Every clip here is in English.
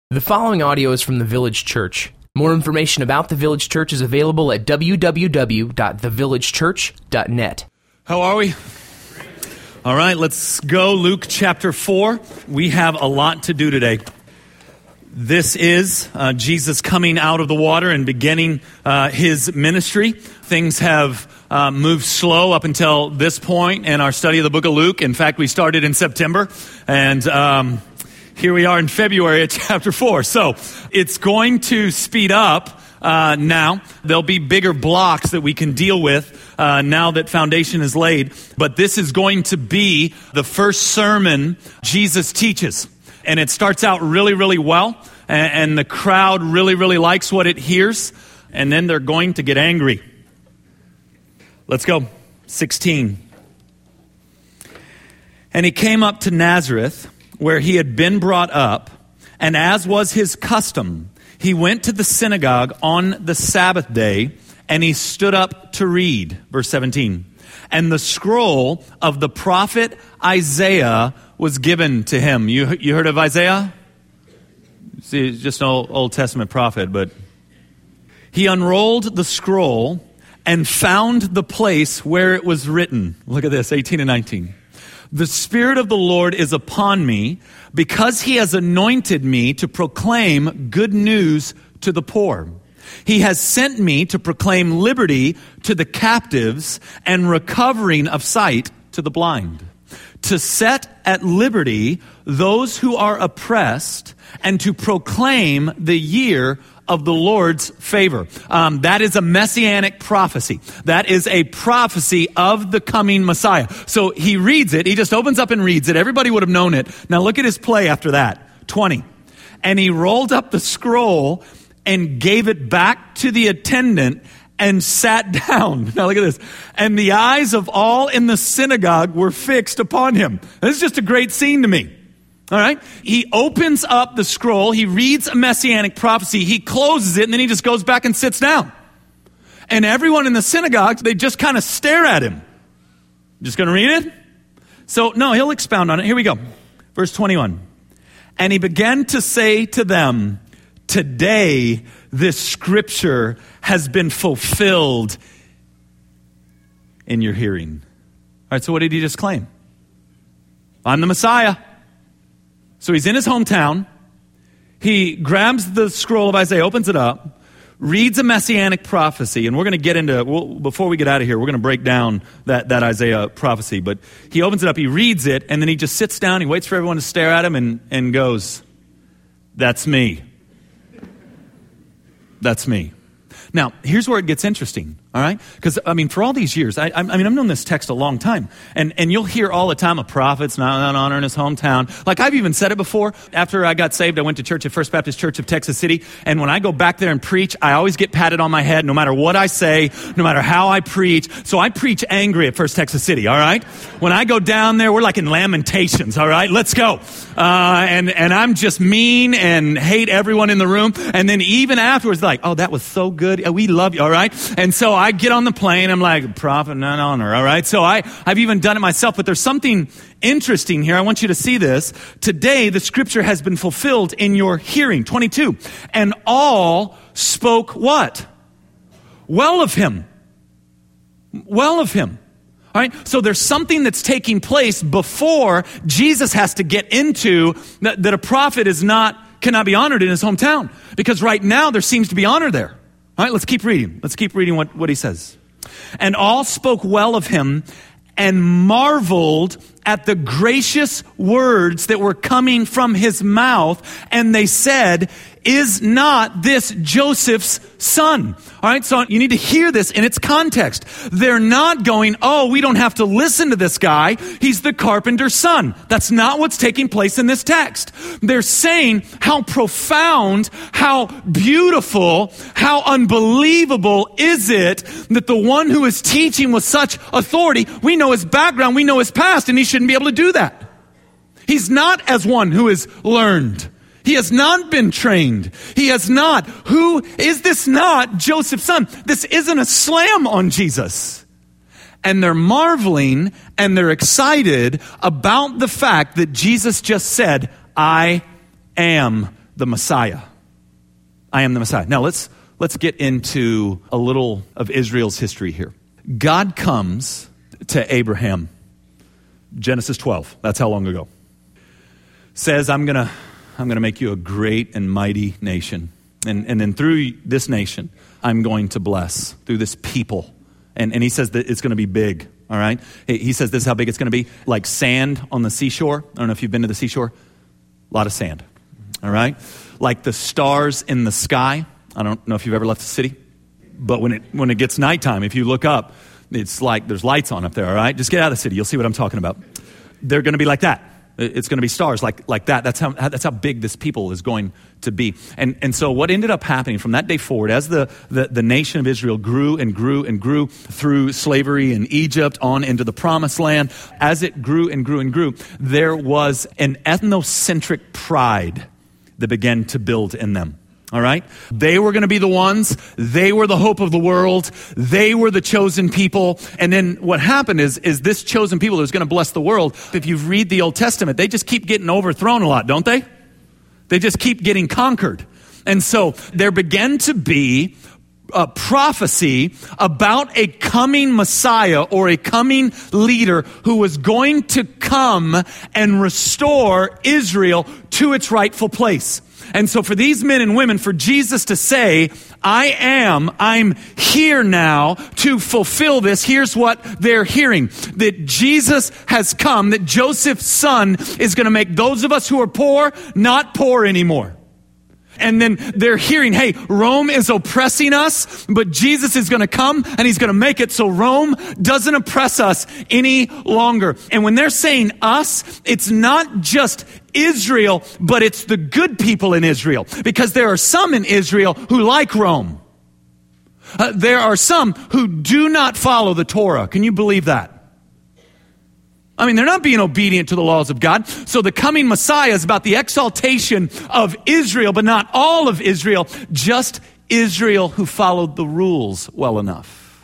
The following audio is from the Village Church. More information about the Village Church is available at www.thevillagechurch.net. How are we? All right, let's go. Luke chapter 4. We have a lot to do today. This is Jesus coming out of the water and beginning his ministry. Things have moved slow up until this point in our study of the book of Luke. In fact, we started in September, and here we are in February at chapter 4. So it's going to speed up now. There'll be bigger blocks that we can deal with now that foundation is laid. But this is going to be the first sermon Jesus teaches. And it starts out really, really well. And the crowd really, really likes what it hears. And then they're going to get angry. Let's go. 16. And he came up to Nazareth, where he had been brought up, and as was his custom, he went to the synagogue on the Sabbath day, and he stood up to read. Verse 17. And the scroll of the prophet Isaiah was given to him. You heard of Isaiah? See, he's just an Old Testament prophet, but he unrolled the scroll and found the place where it was written. Look at this, 18 and 19. The Spirit of the Lord is upon me because he has anointed me to proclaim good news to the poor. He has sent me to proclaim liberty to the captives and recovering of sight to the blind, to set at liberty those who are oppressed, and to proclaim the year of the Lord's favor. That is a messianic prophecy. That is a prophecy of the coming Messiah. So he reads it. He just opens up and reads it. Everybody would have known it. Now look at his play after that. 20. And he rolled up the scroll and gave it back to the attendant and sat down. Now look at this. And the eyes of all in the synagogue were fixed upon him. This is just a great scene to me. All right. He opens up the scroll. He reads a messianic prophecy. He closes it, and then he just goes back and sits down. And everyone in the synagogue, they just kind of stare at him. Just going to read it? So, no, he'll expound on it. Here we go. Verse 21. And he began to say to them, today this scripture has been fulfilled in your hearing. All right, so what did he just claim? I'm the Messiah. So he's in his hometown. He grabs the scroll of Isaiah, opens it up, reads a messianic prophecy, and we're going to get into, before we get out of here, we're going to break down that Isaiah prophecy. But he opens it up, he reads it, and then he just sits down, he waits for everyone to stare at him and goes, that's me. That's me. Now, here's where it gets interesting, all right? Because, for all these years, I've known this text a long time. And you'll hear all the time a prophet's not honoring his hometown. Like, I've even said it before. After I got saved, I went to church at First Baptist Church of Texas City. And when I go back there and preach, I always get patted on my head no matter what I say, no matter how I preach. So I preach angry at First Texas City, all right? When I go down there, we're like in Lamentations, all right? Let's go. And I'm just mean and hate everyone in the room. And then even afterwards, like, oh, that was so good. We love you, all right? And so I get on the plane, I'm like, prophet, not honor, all right? So I've even done it myself, but there's something interesting here. I want you to see this. Today, the scripture has been fulfilled in your hearing. 22. And all spoke what? Well of him. Well of him. All right? So there's something that's taking place before Jesus has to get into that a prophet cannot be honored in his hometown. Because right now there seems to be honor there. All right, let's keep reading. Let's keep reading what he says. And all spoke well of him and marveled at the gracious words that were coming from his mouth. And they said, is not this Joseph's son? All right, so you need to hear this in its context. They're not going, oh, we don't have to listen to this guy. He's the carpenter's son. That's not what's taking place in this text. They're saying how profound, how beautiful, how unbelievable is it that the one who is teaching with such authority, we know his background, we know his past, and he shouldn't be able to do that. He's not as one who is learned. He has not been trained. He has not. Who is this not Joseph's son? This isn't a slam on Jesus. And they're marveling and they're excited about the fact that Jesus just said, I am the Messiah. I am the Messiah. Now let's get into a little of Israel's history here. God comes to Abraham, Genesis 12. That's how long ago. Says, I'm gonna make you a great and mighty nation. And then through this nation, I'm going to bless, through this people. And he says that it's going to be big, all right? He says this is how big it's going to be, like sand on the seashore. I don't know if you've been to the seashore. A lot of sand, all right? Like the stars in the sky. I don't know if you've ever left the city. But when it gets nighttime, if you look up, it's like there's lights on up there, all right? Just get out of the city. You'll see what I'm talking about. They're going to be like that. It's going to be stars like that. That's how big this people is going to be. And so what ended up happening from that day forward, as the nation of Israel grew and grew and grew through slavery in Egypt on into the promised land, as it grew and grew and grew, there was an ethnocentric pride that began to build in them. All right? They were going to be the ones. They were the hope of the world. They were the chosen people. And then what happened is this chosen people that was going to bless the world, if you read the Old Testament, they just keep getting overthrown a lot, don't they? They just keep getting conquered. And so there began to be a prophecy about a coming Messiah or a coming leader who was going to come and restore Israel to its rightful place. And so for these men and women, for Jesus to say, I'm here now to fulfill this. Here's what they're hearing. That Jesus has come, that Joseph's son is going to make those of us who are poor not poor anymore. And then they're hearing, hey, Rome is oppressing us, but Jesus is going to come and he's going to make it so Rome doesn't oppress us any longer. And when they're saying us, it's not just Israel, but it's the good people in Israel. Because there are some in Israel who like Rome. There are some who do not follow the Torah. Can you believe that? I mean, they're not being obedient to the laws of God. So the coming Messiah is about the exaltation of Israel, but not all of Israel, just Israel who followed the rules well enough.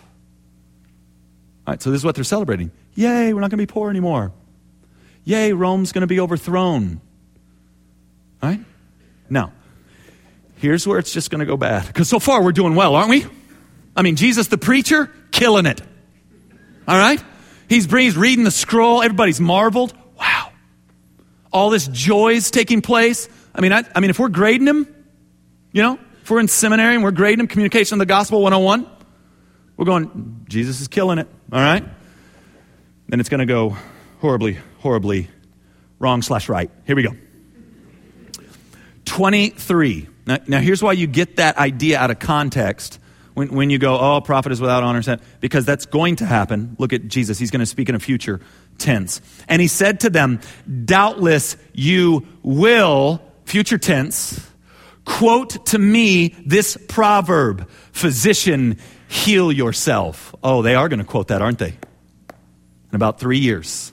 All right, so this is what they're celebrating. Yay, we're not going to be poor anymore. Yay, Rome's going to be overthrown. All right? Now, here's where it's just going to go bad. Because so far we're doing well, aren't we? I mean, Jesus the preacher, killing it. All right? He's reading the scroll. Everybody's marveled. Wow. All this joy's taking place. I mean, if we're grading him, if we're in seminary and we're grading him, Communication of the Gospel 101, we're going, Jesus is killing it. All right? Then it's going to go horribly, horribly wrong/right. Here we go. 23. Now here's why you get that idea out of context. When you go, oh, prophet is without honor, because that's going to happen. Look at Jesus. He's going to speak in a future tense. And he said to them, doubtless you will, future tense, quote to me this proverb, physician, heal yourself. Oh, they are going to quote that, aren't they? In about 3 years.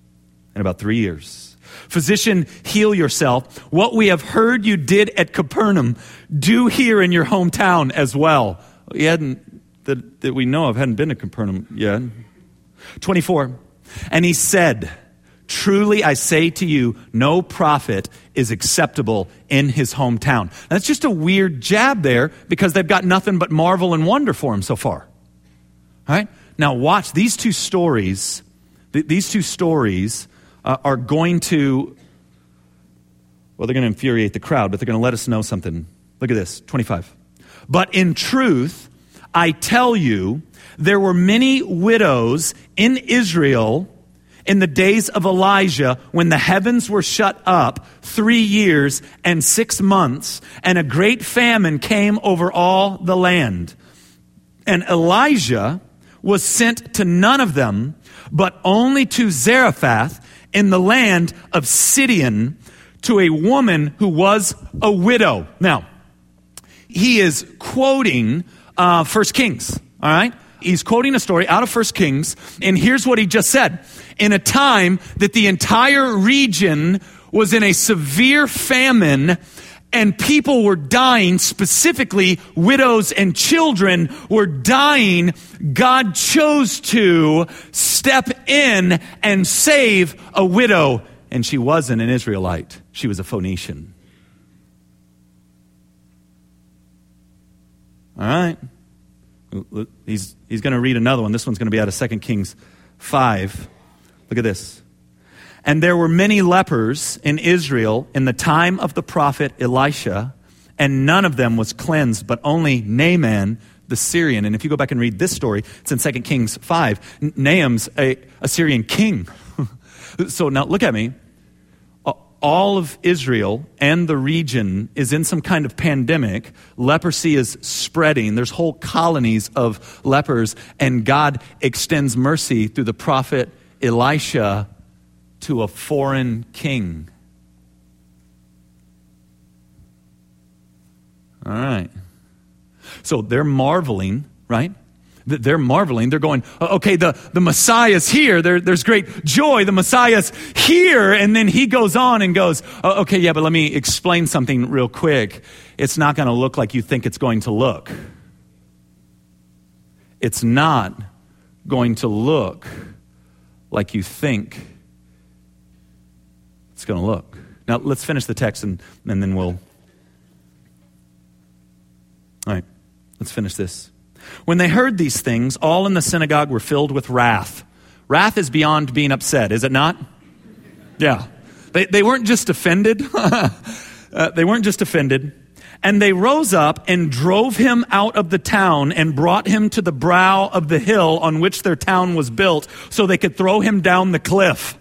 Physician, heal yourself. What we have heard you did at Capernaum, do here in your hometown as well. He hadn't, that we know of, hadn't been to Capernaum yet. 24. And he said, truly I say to you, no prophet is acceptable in his hometown. That's just a weird jab there because they've got nothing but marvel and wonder for him so far. All right? Now watch these two stories. These two stories are going to, well, they're going to infuriate the crowd, but they're going to let us know something. Look at this, 25. But in truth, I tell you, there were many widows in Israel in the days of Elijah when the heavens were shut up 3 years and 6 months, and a great famine came over all the land. And Elijah was sent to none of them, but only to Zarephath in the land of Sidon, to a woman who was a widow. Now, he is quoting 1 Kings, all right? He's quoting a story out of 1 Kings, and here's what he just said. In a time that the entire region was in a severe famine and people were dying, specifically widows and children were dying, God chose to step in and save a widow. And she wasn't an Israelite. She was a Phoenician. All right. He's going to read another one. This one's going to be out of 2 Kings 5. Look at this. And there were many lepers in Israel in the time of the prophet Elisha, and none of them was cleansed, but only Naaman the Syrian. And if you go back and read this story, it's in 2 Kings 5. Naaman's a Syrian king. So now look at me. All of Israel and the region is in some kind of pandemic. Leprosy is spreading. There's whole colonies of lepers, and God extends mercy through the prophet Elisha to a foreign king. All right. So they're marveling, right? They're marveling. They're going, okay, the Messiah's here. There's great joy. The Messiah's here. And then he goes on and goes, okay, yeah, but let me explain something real quick. It's not going to look like you think it's going to look. It's not going to look like you think it's going to look. Now, let's finish the text and then we'll... All right, let's finish this. When they heard these things, all in the synagogue were filled with wrath. Wrath is beyond being upset, is it not? Yeah. They weren't just offended. They weren't just offended. And they rose up and drove him out of the town and brought him to the brow of the hill on which their town was built so they could throw him down the cliff.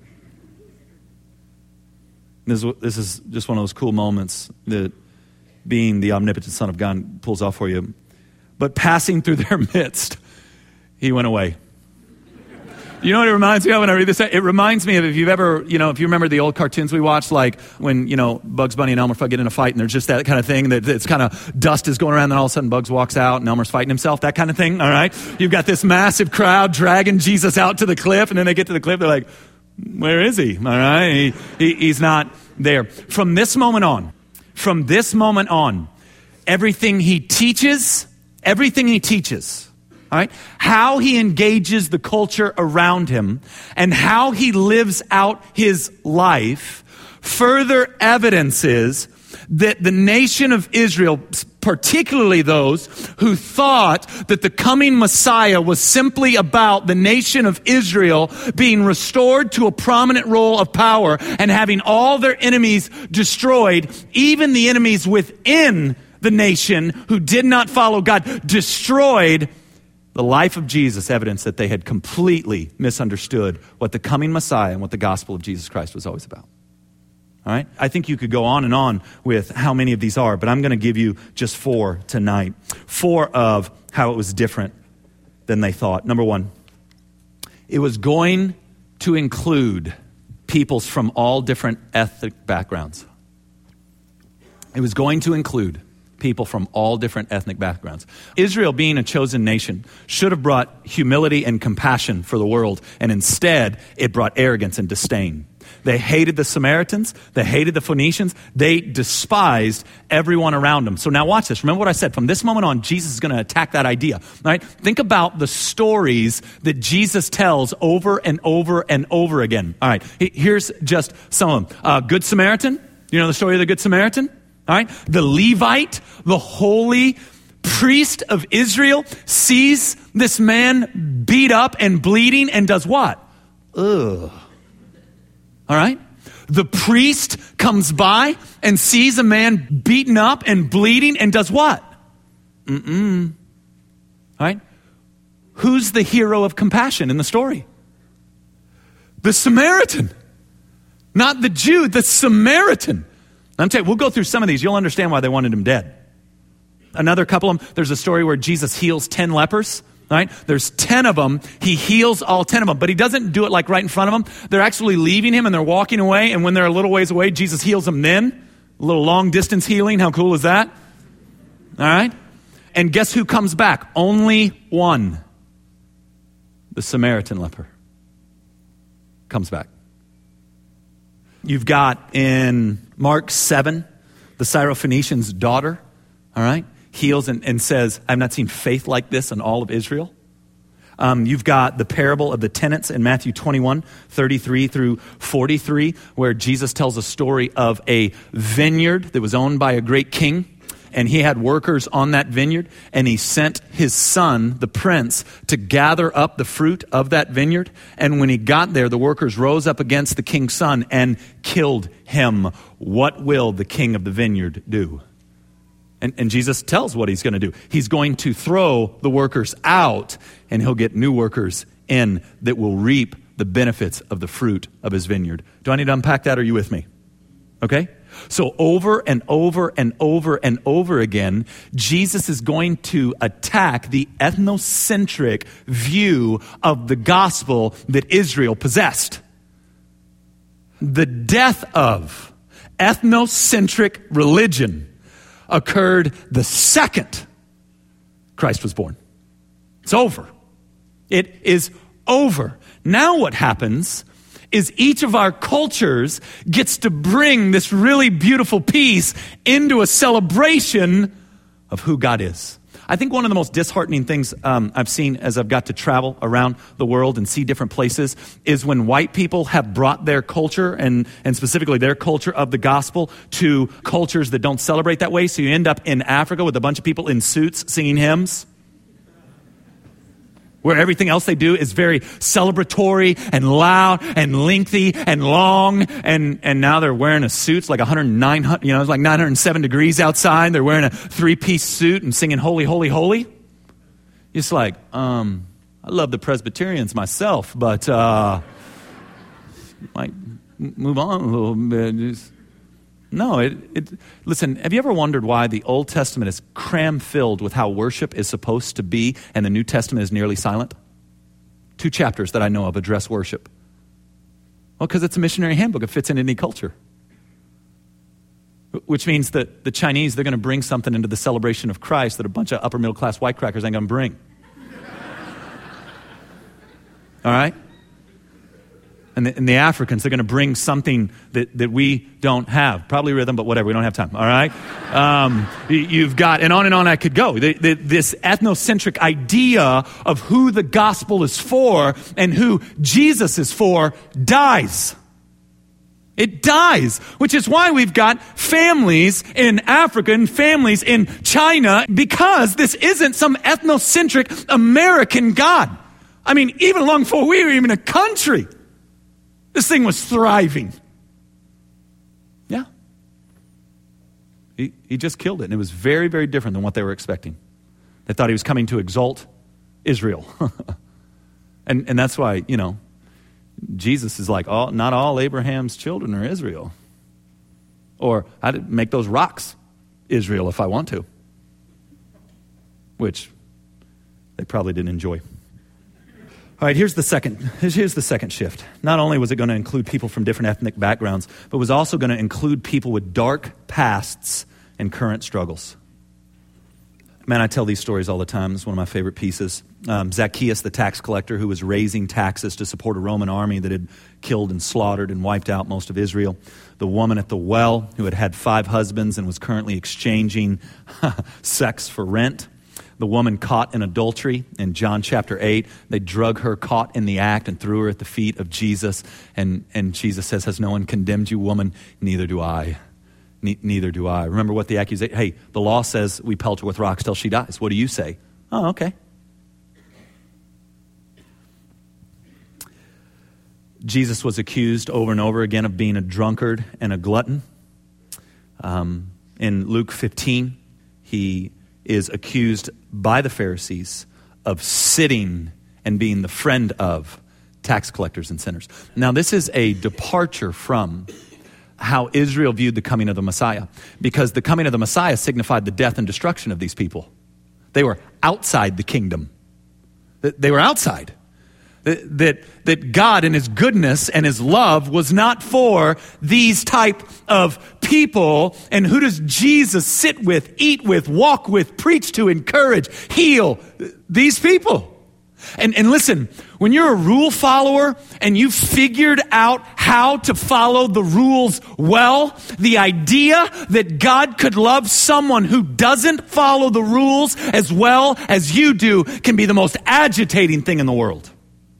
This is just one of those cool moments that being the omnipotent Son of God pulls off for you. But passing through their midst, he went away. You know what it reminds me of when I read this? It reminds me of if you've ever, if you remember the old cartoons we watched, like when, Bugs Bunny and Elmer Fudd get in a fight and there's just that kind of thing that it's kind of dust is going around and all of a sudden Bugs walks out and Elmer's fighting himself, that kind of thing, all right? You've got this massive crowd dragging Jesus out to the cliff, and then they get to the cliff, they're like, where is he? All right? He's not there. From this moment on, everything he teaches, all right, how he engages the culture around him and how he lives out his life further evidences that the nation of Israel, particularly those who thought that the coming Messiah was simply about the nation of Israel being restored to a prominent role of power and having all their enemies destroyed, even the enemies within the nation who did not follow God, destroyed. The life of Jesus evidence that they had completely misunderstood what the coming Messiah and what the gospel of Jesus Christ was always about. All right? I think you could go on and on with how many of these are, but I'm going to give you just 4 tonight. 4 of how it was different than they thought. Number 1, it was going to include peoples from all different ethnic backgrounds. It was going to include people from all different ethnic backgrounds. Israel, being a chosen nation, should have brought humility and compassion for the world, and instead it brought arrogance and disdain. They hated the Samaritans. They hated the Phoenicians. They despised everyone around them. So now watch this. Remember what I said. From this moment on, Jesus is going to attack that idea. All right? Think about the stories that Jesus tells over and over and over again. All right. Here's just some of them. Good Samaritan. You know the story of the Good Samaritan? All right. The Levite, the holy priest of Israel, sees this man beat up and bleeding and does what? Ugh. All right. The priest comes by and sees a man beaten up and bleeding and does what? All right. Who's the hero of compassion in the story? The Samaritan. Not the Jew, the Samaritan. I'm telling you, we'll go through some of these. You'll understand why they wanted him dead. Another couple of them, there's a story where Jesus heals 10 lepers. Right? There's 10 of them. He heals all 10 of them, but he doesn't do it like right in front of them. They're actually leaving him and they're walking away. And when they're a little ways away, Jesus heals them then. A little long distance healing. How cool is that? All right. And guess who comes back? Only one. The Samaritan leper comes back. You've got in Mark 7, the Syrophoenician's daughter. All right. Heals and says, I've not seen faith like this in all of Israel. You've got the parable of the tenants in Matthew 21, 33 through 43, where Jesus tells a story of a vineyard that was owned by a great king. and he had workers on that vineyard, and he sent his son, the prince, to gather up the fruit of that vineyard. And when he got there, the workers rose up against the king's son and killed him. What will the king of the vineyard do? And Jesus tells what he's going to do. He's going to throw the workers out, and he'll get new workers in that will reap the benefits of the fruit of his vineyard. Do I need to unpack that? Are you with me? Okay? So over and over and over and over again, Jesus is going to attack the ethnocentric view of the gospel that Israel possessed. The death of ethnocentric religion occurred the second Christ was born. It's over. It is over. Now what happens is each of our cultures gets to bring this really beautiful piece into a celebration of who God is. I think one of the most disheartening things I've seen as I've got to travel around the world and see different places is when white people have brought their culture and specifically their culture of the gospel to cultures that don't celebrate that way. So you end up in Africa with a bunch of people in suits singing hymns, where everything else they do is very celebratory and loud and lengthy and long. And now they're wearing a suit. It's like 109, it's like 907 degrees outside. They're wearing a 3-piece suit and singing holy, holy, holy. It's like, I love the Presbyterians myself, but might move on a little bit. No, listen, have you ever wondered why the Old Testament is cram-filled with how worship is supposed to be and the New Testament is nearly silent? 2 chapters that I know of address worship. Well, because it's a missionary handbook. It fits in any culture. Which means that the Chinese, they're going to bring something into the celebration of Christ that a bunch of upper middle class white crackers ain't going to bring. All right? And the Africans, they're going to bring something that we don't have. Probably rhythm, but whatever, we don't have time, all right? You've got, and on I could go. This ethnocentric idea of who the gospel is for and who Jesus is for dies. It dies, which is why we've got families in Africa and families in China, because this isn't some ethnocentric American God. I mean, even long before we were even a country, this thing was thriving. Yeah. He just killed it. And it was very, very different than what they were expecting. They thought he was coming to exalt Israel. and that's why, Jesus is like, not all Abraham's children are Israel. Or I'd make those rocks Israel if I want to. Which they probably didn't enjoy. All right, here's the second shift. Not only was it going to include people from different ethnic backgrounds, but was also going to include people with dark pasts and current struggles. Man, I tell these stories all the time. It's one of my favorite pieces. Zacchaeus, the tax collector, who was raising taxes to support a Roman army that had killed and slaughtered and wiped out most of Israel. The woman at the well, who had had 5 husbands and was currently exchanging sex for rent. The woman caught in adultery in John chapter 8. They drug her, caught in the act, and threw her at the feet of Jesus. And Jesus says, has no one condemned you, woman? Neither do I. Neither do I. Remember what the accusation, hey, the law says we pelt her with rocks till she dies. What do you say? Oh, okay. Jesus was accused over and over again of being a drunkard and a glutton. In Luke 15, he is accused by the Pharisees of sitting and being the friend of tax collectors and sinners. Now, this is a departure from how Israel viewed the coming of the Messiah, because the coming of the Messiah signified the death and destruction of these people. They were outside the kingdom. They were outside. That God in his goodness and his love was not for these type of people. And who does Jesus sit with, eat with, walk with, preach to, encourage, heal? These people. And listen, when you're a rule follower and you've figured out how to follow the rules well, the idea that God could love someone who doesn't follow the rules as well as you do can be the most agitating thing in the world.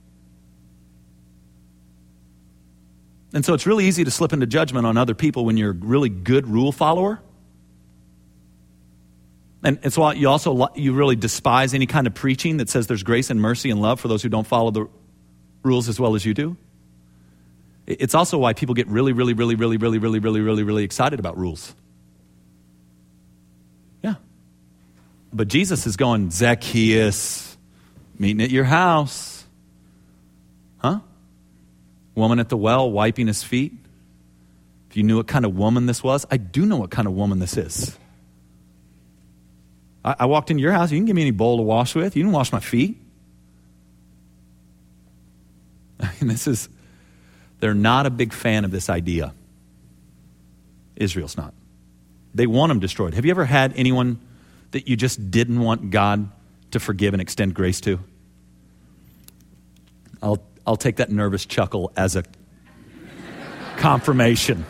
And so it's really easy to slip into judgment on other people when you're a really good rule follower. And it's why you really despise any kind of preaching that says there's grace and mercy and love for those who don't follow the rules as well as you do. It's also why people get really, really, really, really, really, really, really, really, really excited about rules. Yeah. But Jesus is going, Zacchaeus, meeting at your house. Huh? Woman at the well, wiping his feet. If you knew what kind of woman this was, I do know what kind of woman this is. I walked into your house. You didn't give me any bowl to wash with. You didn't wash my feet. I mean, they're not a big fan of this idea. Israel's not. They want them destroyed. Have you ever had anyone that you just didn't want God to forgive and extend grace to? I'll take that nervous chuckle as a confirmation.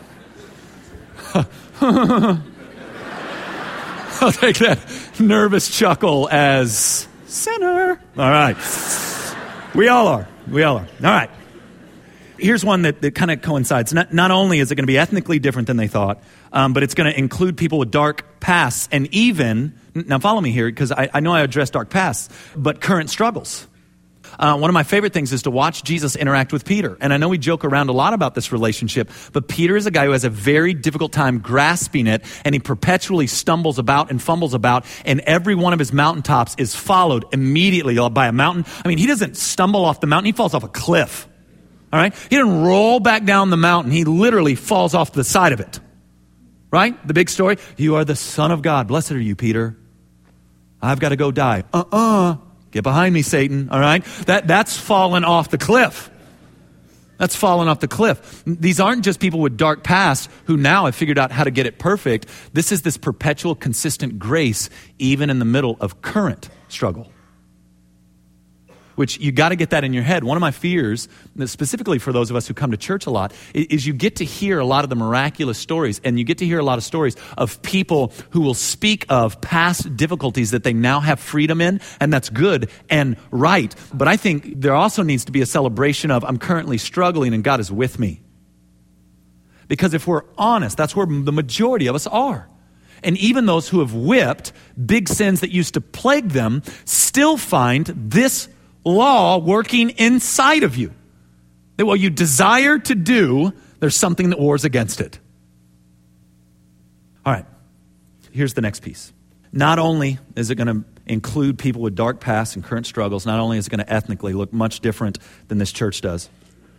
I'll take that nervous chuckle as sinner. All right. We all are. All right. Here's one that kind of coincides. Not only is it going to be ethnically different than they thought, but it's going to include people with dark pasts and even, now follow me here because I know I addressed dark pasts, but current struggles. One of my favorite things is to watch Jesus interact with Peter. And I know we joke around a lot about this relationship, but Peter is a guy who has a very difficult time grasping it, and he perpetually stumbles about and fumbles about, and every one of his mountaintops is followed immediately by a mountain. I mean, he doesn't stumble off the mountain, he falls off a cliff. All right? He doesn't roll back down the mountain, he literally falls off the side of it. Right? The big story, you are the Son of God. Blessed are you, Peter. I've got to go die. Get behind me, Satan, all right? That's fallen off the cliff. That's fallen off the cliff. These aren't just people with dark pasts who now have figured out how to get it perfect. This is this perpetual, consistent grace, even in the middle of current struggle. Which you got to get that in your head. One of my fears, specifically for those of us who come to church a lot, is you get to hear a lot of the miraculous stories, and you get to hear a lot of stories of people who will speak of past difficulties that they now have freedom in, and that's good and right. But I think there also needs to be a celebration of, I'm currently struggling and God is with me. Because if we're honest, that's where the majority of us are. And even those who have whipped big sins that used to plague them still find this law working inside of you. That what you desire to do, there's something that wars against it. All right, here's the next piece. Not only is it going to include people with dark pasts and current struggles, not only is it going to ethnically look much different than this church does.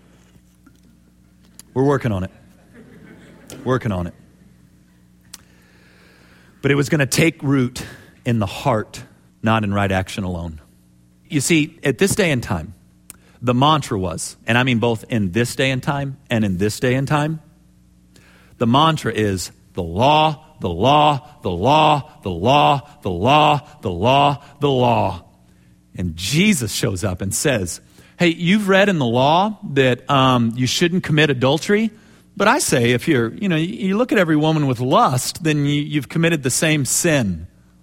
We're working on it. But it was going to take root in the heart, not in right action alone. You see, at this day and time, the mantra was, and I mean both in this day and time and in this day and time, the mantra is the law, the law, the law, the law, the law, the law, the law. And Jesus shows up and says, hey, you've read in the law that you shouldn't commit adultery, but I say if you look at every woman with lust, then you've committed the same sin.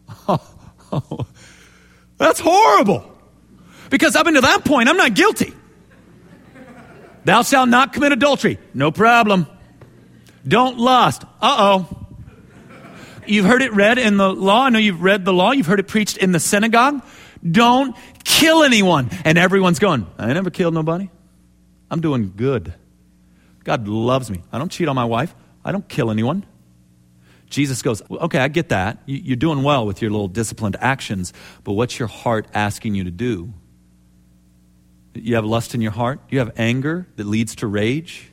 That's horrible. Because up until that point, I'm not guilty. Thou shalt not commit adultery. No problem. Don't lust. You've heard it read in the law. I know you've read the law. You've heard it preached in the synagogue. Don't kill anyone. And everyone's going, I never killed nobody. I'm doing good. God loves me. I don't cheat on my wife. I don't kill anyone. Jesus goes, okay, I get that. You're doing well with your little disciplined actions, but what's your heart asking you to do? You have lust in your heart? You have anger that leads to rage?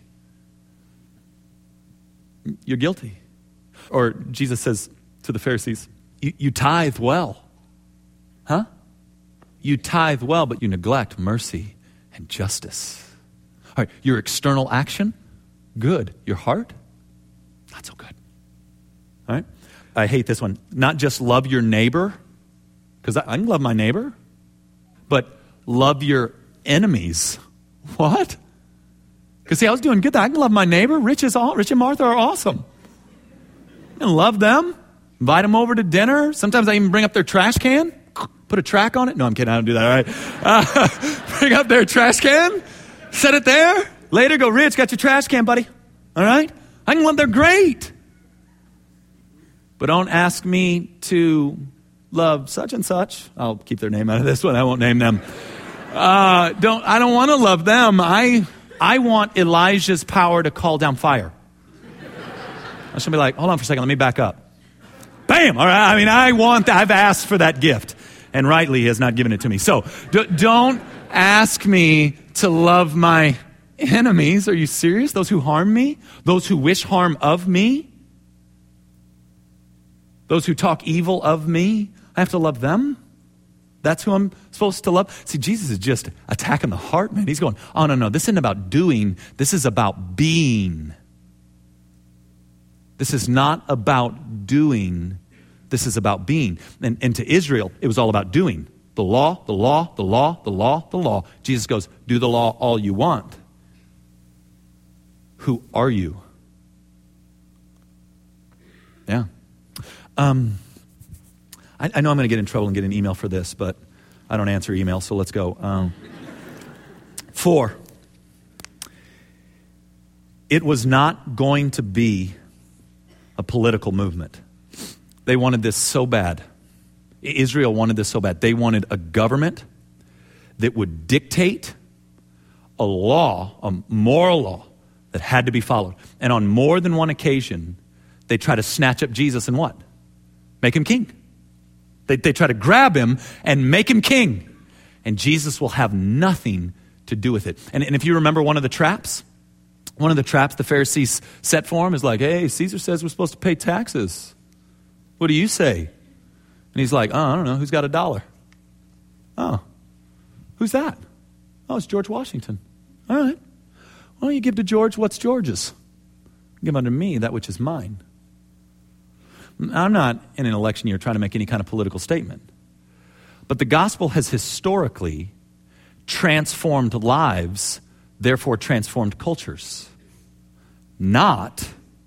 You're guilty. Or Jesus says to the Pharisees, you tithe well. Huh? You tithe well, but you neglect mercy and justice. All right, your external action, good. Your heart, not so good. All right? I hate this one. Not just love your neighbor, because I can love my neighbor, but love your enemies. What? Because see, I was doing good. I can love my neighbor. Rich and Martha are awesome. And love them. Invite them over to dinner. Sometimes I even bring up their trash can. Put a track on it. No, I'm kidding. I don't do that. All right. Bring up their trash can. Set it there. Later go, Rich, got your trash can, buddy. All right. I can love. They're great. But don't ask me to love such and such. I'll keep their name out of this one. I won't name them. I don't want to love them. I want Elijah's power to call down fire. I should be like, hold on for a second. Let me back up. Bam. All right. I mean, I want that. I've asked for that gift, and rightly he has not given it to me. So don't ask me to love my enemies. Are you serious? Those who harm me? Those who wish harm of me? Those who talk evil of me? I have to love them? That's who I'm supposed to love? See, Jesus is just attacking the heart, man. He's going, oh, no, this isn't about doing. This is about being. This is not about doing. This is about being. And to Israel, it was all about doing. The law, the law, the law, the law, the law. Jesus goes, do the law all you want. Who are you? Yeah. I know I'm going to get in trouble and get an email for this, but I don't answer email, so let's go. 4. It was not going to be a political movement. They wanted this so bad. Israel wanted this so bad. They wanted a government that would dictate a law, a moral law, that had to be followed. And on more than one occasion, they try to snatch up Jesus and what? Make him king. They try to grab him and make him king. And Jesus will have nothing to do with it. And if you remember one of the traps the Pharisees set for him is like, hey, Caesar says we're supposed to pay taxes. What do you say? And he's like, oh, I don't know. Who's got $1? Oh, who's that? Oh, it's George Washington. All right. Why don't you give to George what's George's? Give unto me that which is mine. I'm not in an election year trying to make any kind of political statement. But the gospel has historically transformed lives, therefore transformed cultures. Not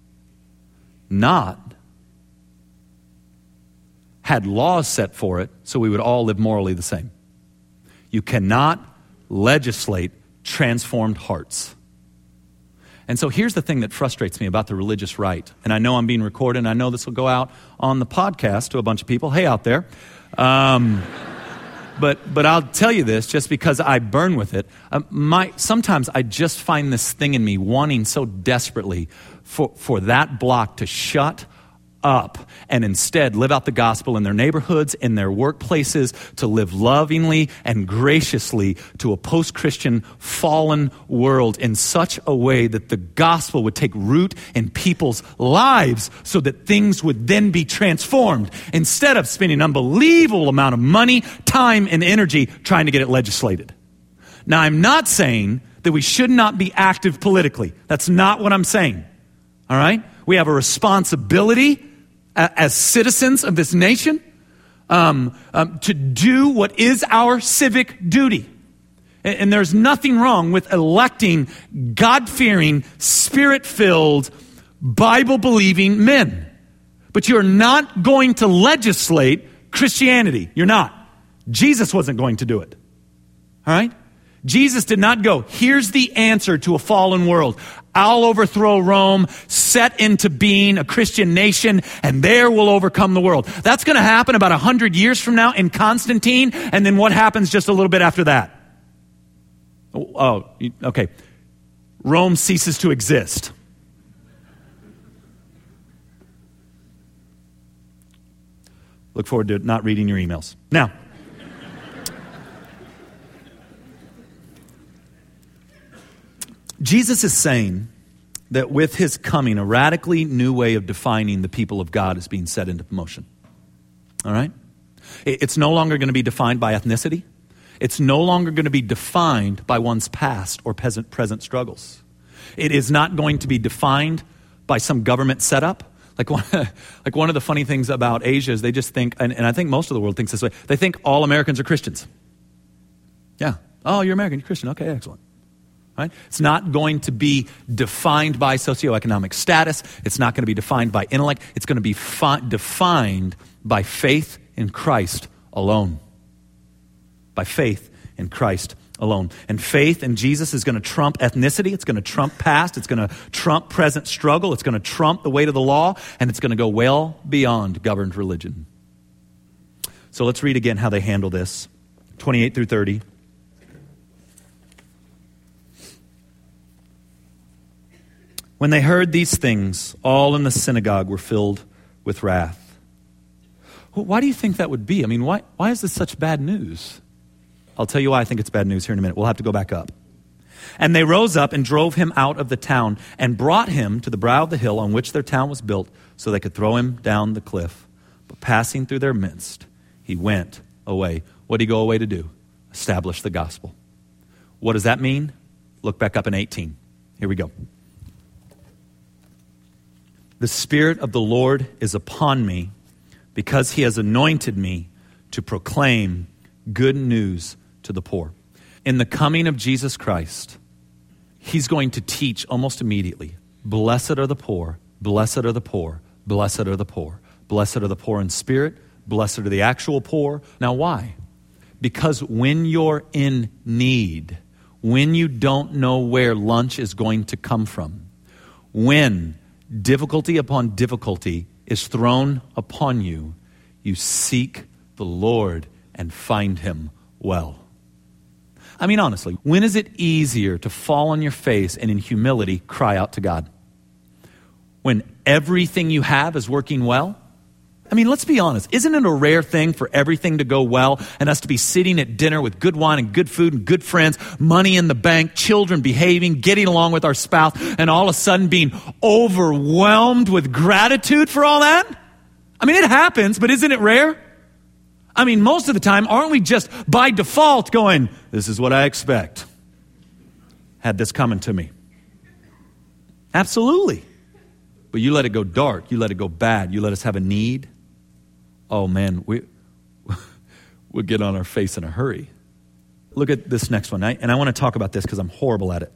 had laws set for it so we would all live morally the same. You cannot legislate transformed hearts. And so here's the thing that frustrates me about the religious right. And I know I'm being recorded, and I know this will go out on the podcast to a bunch of people. Hey, out there. But I'll tell you this just because I burn with it. Sometimes I just find this thing in me wanting so desperately for that block to shut up and instead live out the gospel in their neighborhoods, in their workplaces, to live lovingly and graciously to a post-Christian fallen world in such a way that the gospel would take root in people's lives so that things would then be transformed instead of spending an unbelievable amount of money, time, and energy trying to get it legislated. Now, I'm not saying that we should not be active politically. That's not what I'm saying. All right? We have a responsibility as citizens of this nation to do what is our civic duty. And there's nothing wrong with electing God-fearing, Spirit-filled, Bible-believing men. But you're not going to legislate Christianity. You're not. Jesus wasn't going to do it. All right? Jesus did not go, here's the answer to a fallen world. I'll overthrow Rome, set into being a Christian nation, and there we'll overcome the world. That's going to happen about 100 years from now in Constantine, and then what happens just a little bit after that? Oh, okay. Rome ceases to exist. Look forward to not reading your emails. Now, Jesus is saying that with his coming, a radically new way of defining the people of God is being set into motion. All right? It's no longer going to be defined by ethnicity. It's no longer going to be defined by one's past or present struggles. It is not going to be defined by some government setup. Like one of the funny things about Asia is they just think, and I think most of the world thinks this way, they think all Americans are Christians. Yeah. Oh, you're American, you're Christian. Okay, excellent. Right? It's not going to be defined by socioeconomic status. It's not going to be defined by intellect. It's going to be defined by faith in Christ alone. By faith in Christ alone. And faith in Jesus is going to trump ethnicity. It's going to trump past. It's going to trump present struggle. It's going to trump the weight of the law. And it's going to go well beyond governed religion. So let's read again how they handle this. 28 through 30. When they heard these things, all in the synagogue were filled with wrath. Well, why do you think that would be? I mean, why is this such bad news? I'll tell you why I think it's bad news here in a minute. We'll have to go back up. And they rose up and drove him out of the town and brought him to the brow of the hill on which their town was built so they could throw him down the cliff. But passing through their midst, he went away. What did he go away to do? Establish the gospel. What does that mean? Look back up in 18. Here we go. The Spirit of the Lord is upon me because he has anointed me to proclaim good news to the poor. In the coming of Jesus Christ, he's going to teach almost immediately, blessed are the poor, blessed are the poor, blessed are the poor. Blessed are the poor in spirit, blessed are the actual poor. Now why? Because when you're in need, when you don't know where lunch is going to come from, when difficulty upon difficulty is thrown upon you, you seek the Lord and find him well. I mean, honestly, when is it easier to fall on your face and in humility cry out to God? When everything you have is working well? I mean, let's be honest. Isn't it a rare thing for everything to go well and us to be sitting at dinner with good wine and good food and good friends, money in the bank, children behaving, getting along with our spouse, and all of a sudden being overwhelmed with gratitude for all that? I mean, it happens, but isn't it rare? I mean, most of the time, aren't we just by default going, this is what I expect? Had this coming to me. Absolutely. But you let it go dark. You let it go bad. You let us have a need. Oh, man, we'll get on our face in a hurry. Look at this next one. And I want to talk about this because I'm horrible at it.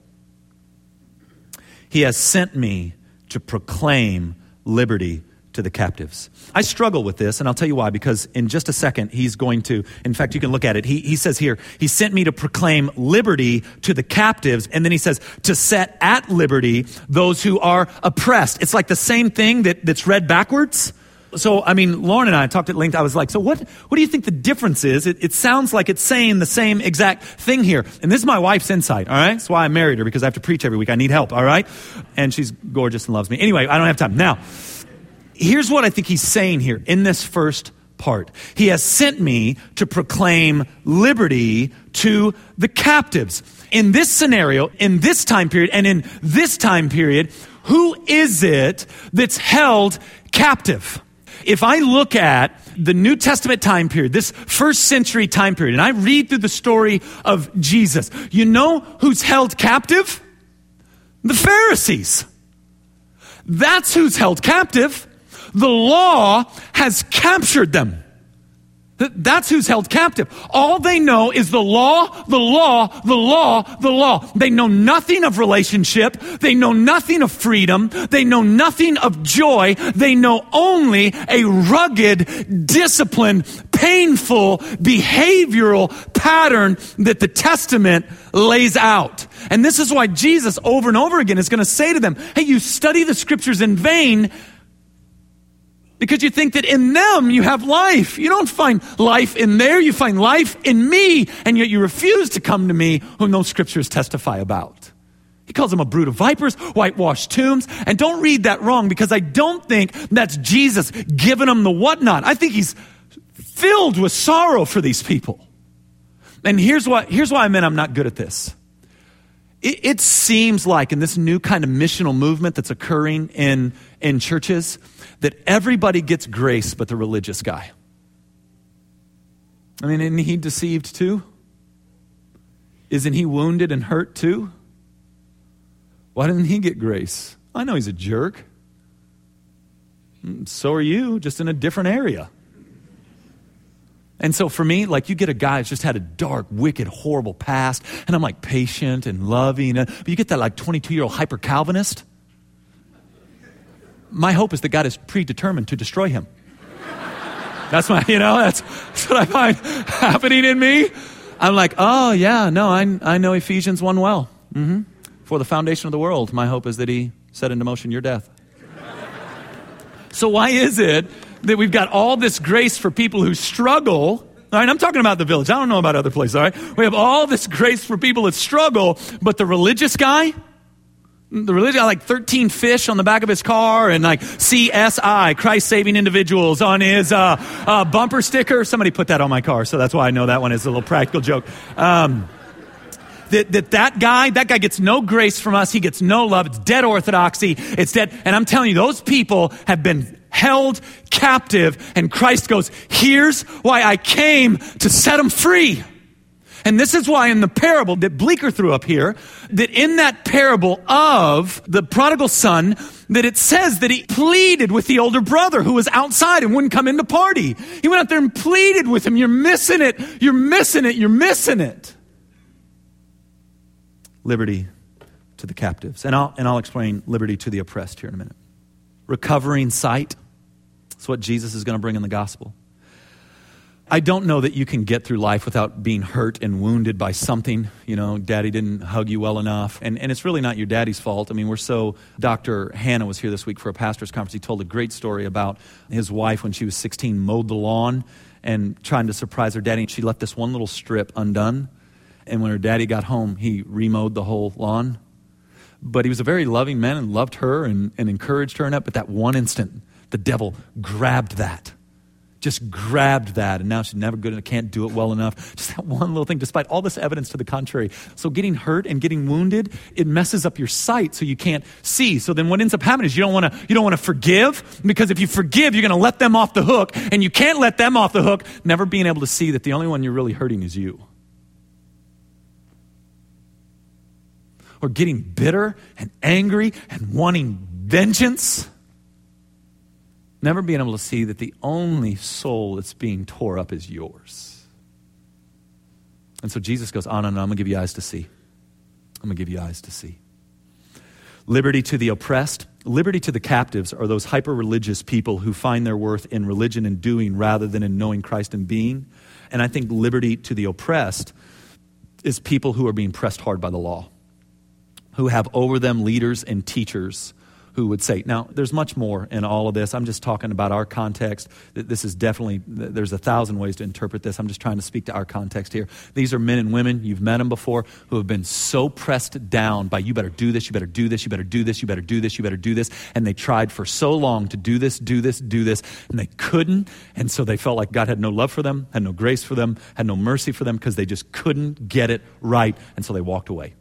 He has sent me to proclaim liberty to the captives. I struggle with this, and I'll tell you why, because in just a second, he's going to, in fact, you can look at it. He says here, he sent me to proclaim liberty to the captives, and then he says, to set at liberty those who are oppressed. It's like the same thing that's read backwards. So, I mean, Lauren and I talked at length. I was like, so what do you think the difference is? It sounds like it's saying the same exact thing here. And this is my wife's insight, all right? That's why I married her, because I have to preach every week. I need help, all right? And she's gorgeous and loves me. Anyway, I don't have time. Now, here's what I think he's saying here in this first part. He has sent me to proclaim liberty to the captives. In this scenario, in this time period, and in this time period, who is it that's held captive? If I look at the New Testament time period, this first century time period, and I read through the story of Jesus, you know who's held captive? The Pharisees. That's who's held captive. The law has captured them. That's who's held captive. All they know is the law, the law, the law, the law. They know nothing of relationship. They know nothing of freedom. They know nothing of joy. They know only a rugged, disciplined, painful, behavioral pattern that the Testament lays out. And this is why Jesus over and over again is going to say to them, hey, you study the scriptures in vain because you think that in them you have life. You don't find life in there. You find life in me. And yet you refuse to come to me whom those scriptures testify about. He calls them a brood of vipers, whitewashed tombs. And don't read that wrong, because I don't think that's Jesus giving them the whatnot. I think he's filled with sorrow for these people. And here's why I meant I'm not good at this. It seems like in this new kind of missional movement that's occurring in churches, that everybody gets grace but the religious guy. I mean, isn't he deceived too? Isn't he wounded and hurt too? Why didn't he get grace? I know he's a jerk. So are you, just in a different area. And so for me, like, you get a guy who's just had a dark, wicked, horrible past, and I'm like patient and loving, but you get that like 22-year-old hyper-Calvinist. My hope is that God is predetermined to destroy him. That's what I find happening in me. I'm like, oh yeah, no, I know Ephesians 1 well. Mm-hmm. For the foundation of the world, my hope is that he set into motion your death. So why is it that we've got all this grace for people who struggle. All right, I'm talking about the Village. I don't know about other places, all right? We have all this grace for people that struggle, but the religious guy, like 13 fish on the back of his car and like CSI, Christ Saving Individuals, on his bumper sticker. Somebody put that on my car, so that's why I know that one is a little practical joke. That guy gets no grace from us. He gets no love. It's dead orthodoxy. It's dead. And I'm telling you, those people have been held captive, and Christ goes, here's why I came, to set them free. And this is why in the parable that Bleecker threw up here, that in that parable of the prodigal son, that it says that he pleaded with the older brother who was outside and wouldn't come in to party. He went out there and pleaded with him. You're missing it. You're missing it. You're missing it. Liberty to the captives. And I'll explain liberty to the oppressed here in a minute. Recovering sight. That's what Jesus is going to bring in the gospel. I don't know that you can get through life without being hurt and wounded by something. You know, daddy didn't hug you well enough. And it's really not your daddy's fault. I mean, Dr. Hannah was here this week for a pastor's conference. He told a great story about his wife when she was 16 mowed the lawn and trying to surprise her daddy. She left this one little strip undone. And when her daddy got home, he remowed the whole lawn. But he was a very loving man and loved her and encouraged her in it. But that one instant, the devil grabbed that. Just grabbed that. And now she's never good and can't do it well enough. Just that one little thing, despite all this evidence to the contrary. So getting hurt and getting wounded, it messes up your sight so you can't see. So then what ends up happening is you don't want to forgive, because if you forgive, you're going to let them off the hook. And you can't let them off the hook, never being able to see that the only one you're really hurting is you. Or getting bitter and angry and wanting vengeance. Never being able to see that the only soul that's being tore up is yours. And so Jesus goes, on and on. I'm going to give you eyes to see. I'm going to give you eyes to see. Liberty to the oppressed. Liberty to the captives are those hyper-religious people who find their worth in religion and doing rather than in knowing Christ and being. And I think liberty to the oppressed is people who are being pressed hard by the law, who have over them leaders and teachers who would say, now there's much more in all of this. I'm just talking about our context. This is definitely, there's 1,000 ways to interpret this. I'm just trying to speak to our context here. These are men and women, you've met them before, who have been so pressed down by you better do this, you better do this, you better do this, you better do this, you better do this. And they tried for so long to do this, and they couldn't. And so they felt like God had no love for them, had no grace for them, had no mercy for them, because they just couldn't get it right. And so they walked away.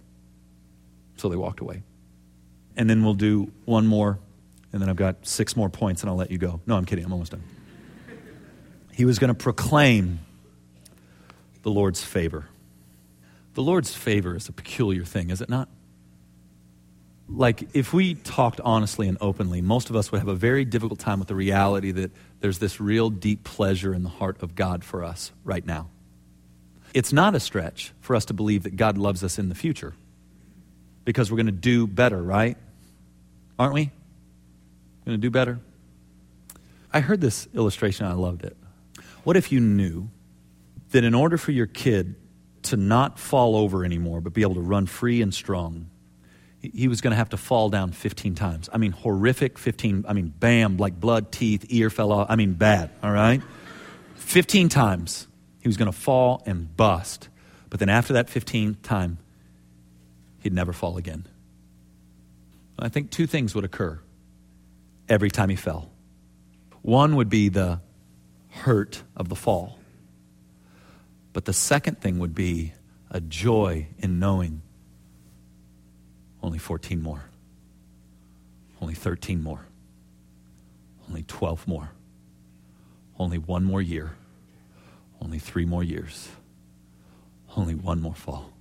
And then we'll do one more, and then I've got 6 more points, and I'll let you go. No, I'm kidding. I'm almost done. He was going to proclaim the Lord's favor. The Lord's favor is a peculiar thing, is it not? Like, if we talked honestly and openly, most of us would have a very difficult time with the reality that there's this real deep pleasure in the heart of God for us right now. It's not a stretch for us to believe that God loves us in the future, because we're going to do better, right? Aren't we? Going to do better? I heard this illustration, I loved it. What if you knew that in order for your kid to not fall over anymore, but be able to run free and strong, he was going to have to fall down 15 times. I mean, horrific 15, bam, like blood, teeth, ear fell off. Bad, all right? 15 times he was going to fall and bust. But then after that 15th time, he'd never fall again. I think 2 things would occur every time he fell. One would be the hurt of the fall. But the second thing would be a joy in knowing only 14 more, only 13 more, only 12 more, only 1 more year, only 3 more years, only 1 more fall.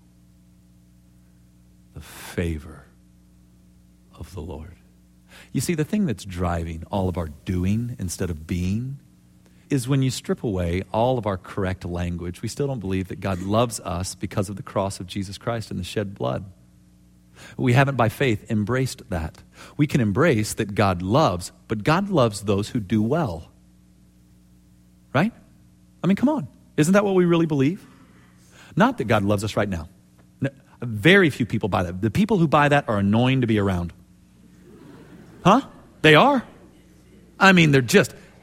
The favor of the Lord. You see, the thing that's driving all of our doing instead of being is when you strip away all of our correct language, we still don't believe that God loves us because of the cross of Jesus Christ and the shed blood. We haven't by faith embraced that. We can embrace that God loves, but God loves those who do well. Right? Come on. Isn't that what we really believe? Not that God loves us right now. Very few people buy that. The people who buy that are annoying to be around. Huh? They are. They're just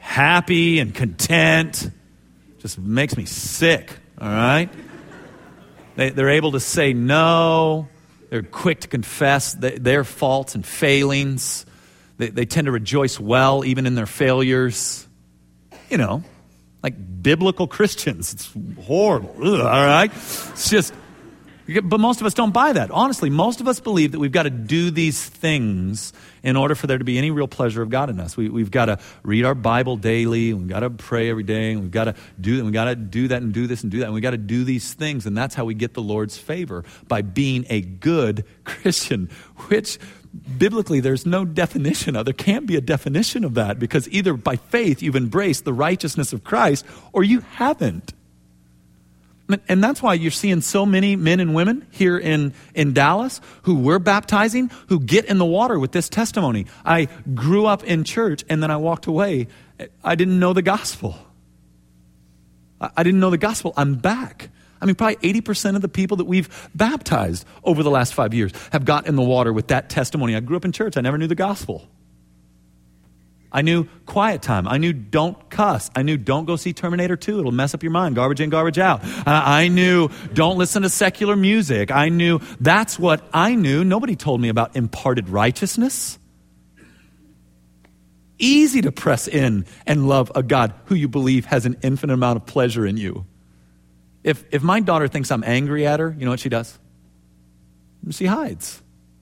happy and content. Just makes me sick, all right? They're able to say no. They're quick to confess their faults and failings. They tend to rejoice well even in their failures. You know, like biblical Christians. It's horrible, all right? It's just, but most of us don't buy that. Honestly, most of us believe that we've got to do these things in order for there to be any real pleasure of God in us. We've got to read our Bible daily, and we've got to pray every day, and we've got to do that and do this and do that, and we've got to do these things, and that's how we get the Lord's favor, by being a good Christian, which biblically there's no definition of. There can't be a definition of that, because either by faith you've embraced the righteousness of Christ, or you haven't. And that's why you're seeing so many men and women here in Dallas who we're baptizing, who get in the water with this testimony. I grew up in church, and then I walked away. I didn't know the gospel. I didn't know the gospel. I'm back. I mean, probably 80% of the people that we've baptized over the last 5 years have got in the water with that testimony. I grew up in church. I never knew the gospel. I knew quiet time. I knew don't cuss. I knew don't go see Terminator 2. It'll mess up your mind. Garbage in, garbage out. I knew don't listen to secular music. I knew that's what I knew. Nobody told me about imparted righteousness. Easy to press in and love a God who you believe has an infinite amount of pleasure in you. If my daughter thinks I'm angry at her, you know what she does? She hides.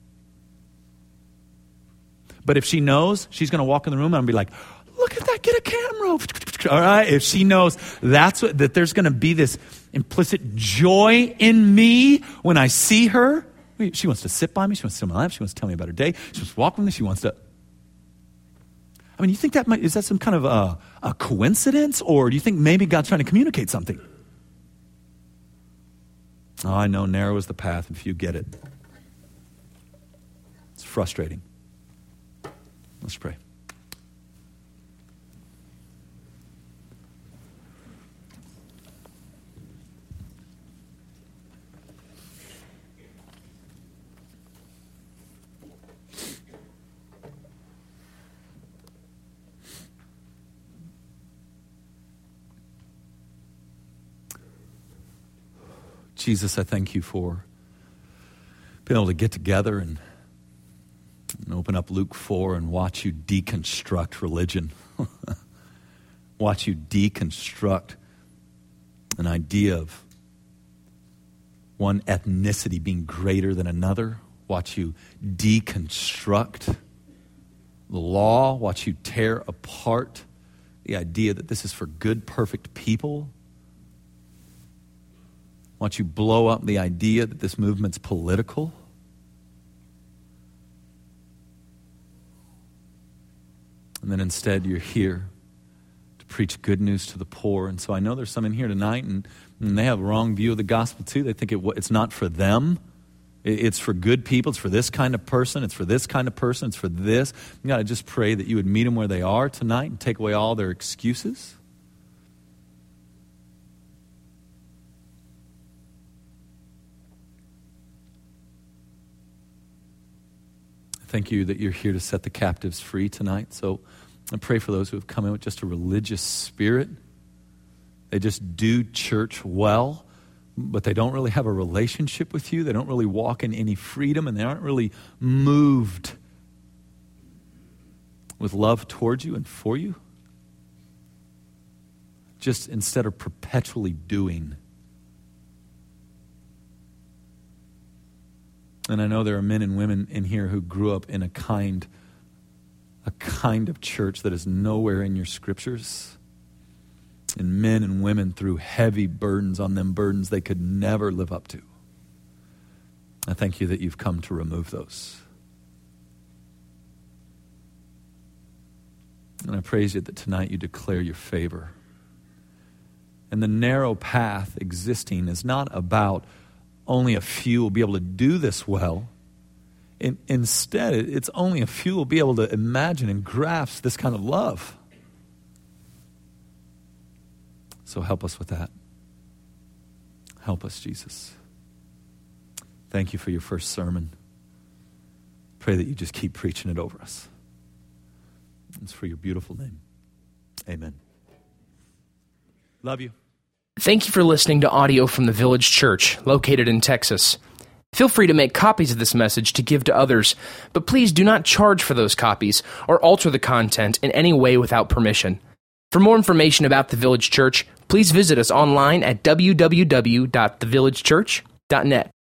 But if she knows she's going to walk in the room and be like, look at that, get a camera. All right? If she knows that there's going to be this implicit joy in me when I see her. She wants to sit by me. She wants to sit on my lap. She wants to tell me about her day. She wants to walk with me. She wants to. I mean, you think is that some kind of a coincidence? Or do you think maybe God's trying to communicate something? Oh, I know, narrow is the path if you get it. It's frustrating. Let's pray. Jesus, I thank you for being able to get together and open up Luke 4 and watch you deconstruct religion. Watch you deconstruct an idea of one ethnicity being greater than another. Watch you deconstruct the law. Watch you tear apart the idea that this is for good, perfect people. Watch you blow up the idea that this movement's political. And then instead you're here to preach good news to the poor. And so I know there's some in here tonight and they have a wrong view of the gospel too. They think it's not for them. It's for good people. It's for this kind of person. It's for this kind of person. It's for this. You got to just pray that you would meet them where they are tonight and take away all their excuses. Thank you that you're here to set the captives free tonight. So I pray for those who have come in with just a religious spirit. They just do church well, but they don't really have a relationship with you. They don't really walk in any freedom, and they aren't really moved with love towards you and for you. Just instead of perpetually doing. And I know there are men and women in here who grew up in a kind of church that is nowhere in your scriptures. And men and women threw heavy burdens on them, burdens they could never live up to. I thank you that you've come to remove those. And I praise you that tonight you declare your favor. And the narrow path existing is not about only a few will be able to do this well. Instead, it's only a few will be able to imagine and grasp this kind of love. So help us with that. Help us, Jesus. Thank you for your first sermon. Pray that you just keep preaching it over us. It's for your beautiful name. Amen. Love you. Thank you for listening to audio from the Village Church, located in Texas. Feel free to make copies of this message to give to others, but please do not charge for those copies or alter the content in any way without permission. For more information about the Village Church, please visit us online at www.thevillagechurch.net.